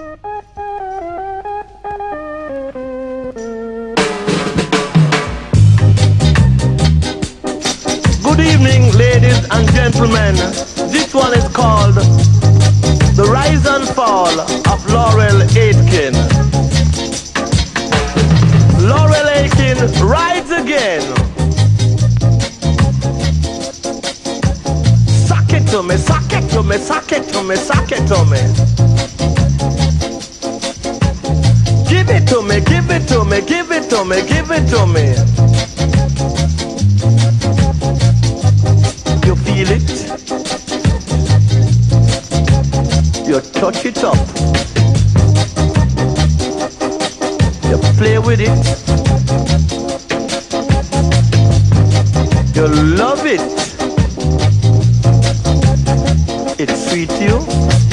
Good evening, ladies and gentlemen. This one is called The Rise and Fall of Laurel Aitken. Laurel Aitken rides again. Suck it to me, suck it to me, suck it to me, suck it to me. Give it to me, give it to me, give it to me, give it to me. You feel it? You touch it up. You play with it. You love it. It sweet you.